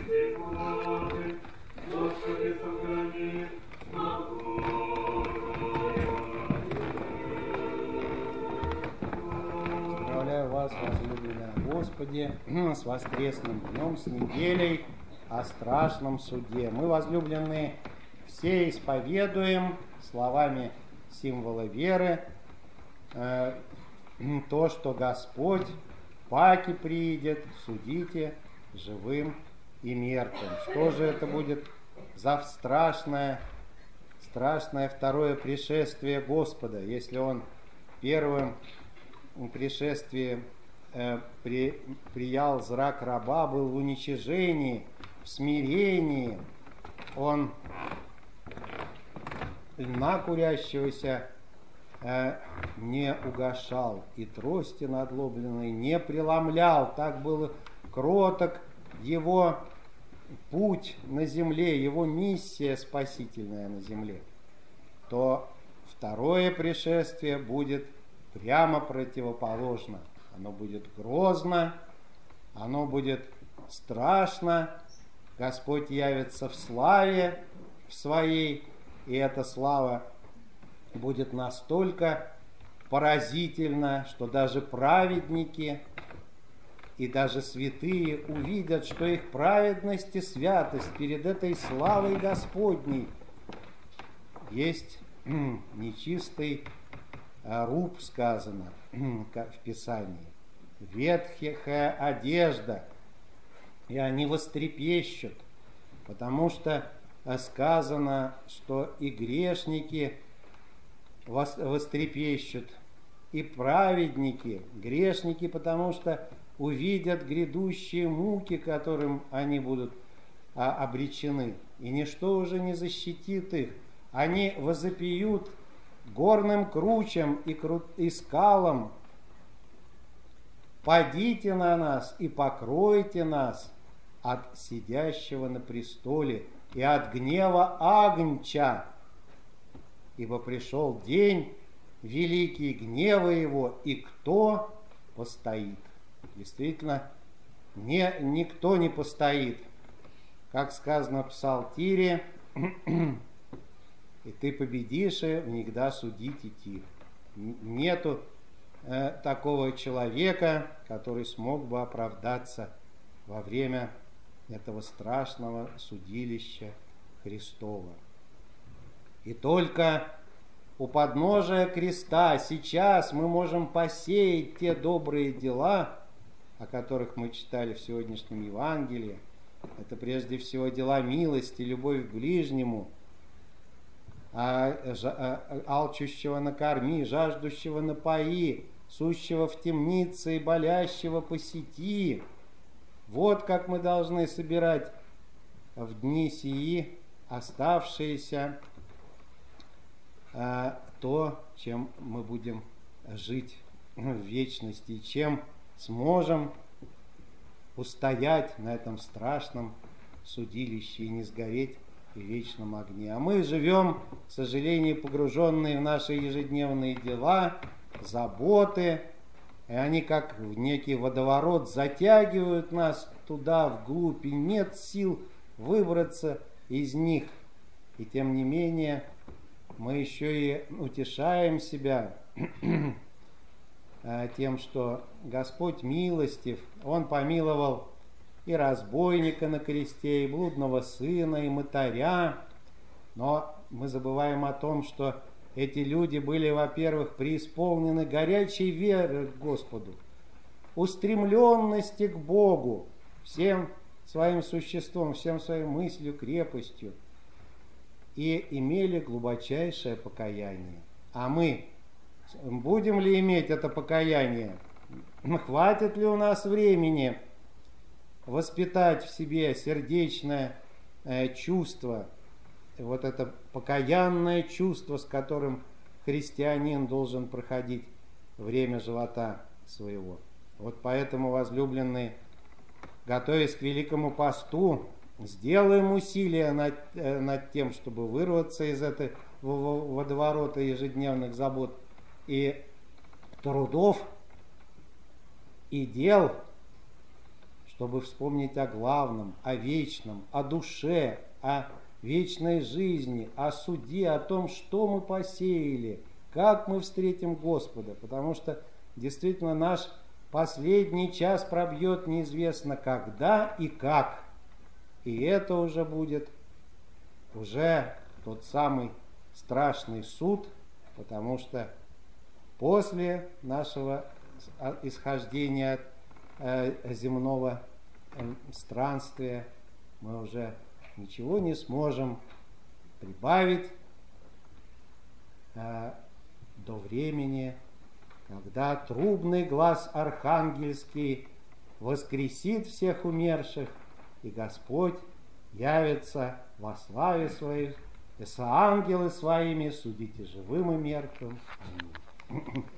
Поздравляю вас, возлюбленные Господи, с воскресным днем, с неделей о страшном суде. Мы, возлюбленные, все исповедуем словами символа веры то, что Господь паки приидет, судите живым и мертвым. Что же это будет за страшное второе пришествие Господа, если Он первым пришествии приял зрак раба, был в уничижении, в смирении, Он льна курящегося не угашал, и трости надлобленной не преломлял. Так был кроток Его путь на земле, Его миссия спасительная на земле. То второе пришествие будет прямо противоположно. Оно будет грозно, оно будет страшно. Господь явится в славе в Своей, и эта слава будет настолько поразительна, что даже праведники и даже святые увидят, что их праведность и святость перед этой славой Господней есть нечистый руб, сказано в Писании, ветхая одежда, и они вострепещут, потому что сказано, что и грешники вострепещут, и праведники, грешники, потому что увидят грядущие муки, которым они будут обречены, и ничто уже не защитит их. Они возопьют горным кручам и скалам: «Падите на нас и покройте нас от сидящего на престоле и от гнева Агнча, ибо пришел день великий гнева его, и кто постоит?» Действительно, никто не постоит. Как сказано в Псалтире: «И ты победишь, и внегда судить идти». Нету такого человека, который смог бы оправдаться во время этого страшного судилища Христова. И только у подножия креста сейчас мы можем посеять те добрые дела, о которых мы читали в сегодняшнем Евангелии. Это прежде всего дела милости, любовь к ближнему, алчущего накорми, жаждущего напои, сущего в темнице и болящего посети. Вот как мы должны собирать в дни сии оставшиеся то, чем мы будем жить в вечности, и чем сможем устоять на этом страшном судилище и не сгореть в вечном огне. А мы живем, к сожалению, погруженные в наши ежедневные дела, заботы, и они как в некий водоворот затягивают нас туда, вглубь, и нет сил выбраться из них. И тем не менее мы еще и утешаем себя тем, что Господь милостив, Он помиловал и разбойника на кресте, и блудного сына, и мытаря. Но мы забываем о том, что эти люди были, во-первых, преисполнены горячей веры к Господу, устремленности к Богу, всем своим существом, всем своей мыслью, крепостью, и имели глубочайшее покаяние. А мы будем ли иметь это покаяние? Хватит ли у нас времени воспитать в себе сердечное чувство, вот это покаянное чувство, с которым христианин должен проходить время живота своего? Вот поэтому, возлюбленные, готовясь к Великому посту, сделаем усилия над тем, чтобы вырваться из этого водоворота ежедневных забот и трудов и дел, чтобы вспомнить о главном, о вечном, о душе, о вечной жизни, о суде, о том, что мы посеяли, как мы встретим Господа, потому что действительно наш последний час пробьет неизвестно когда и как. И это уже будет уже тот самый страшный суд, потому что после нашего исхождения земного странствия мы уже ничего не сможем прибавить до времени, когда трубный глас архангельский воскресит всех умерших, и Господь явится во славе своих, и со ангелы своими судите живым и мертвым. Аминь.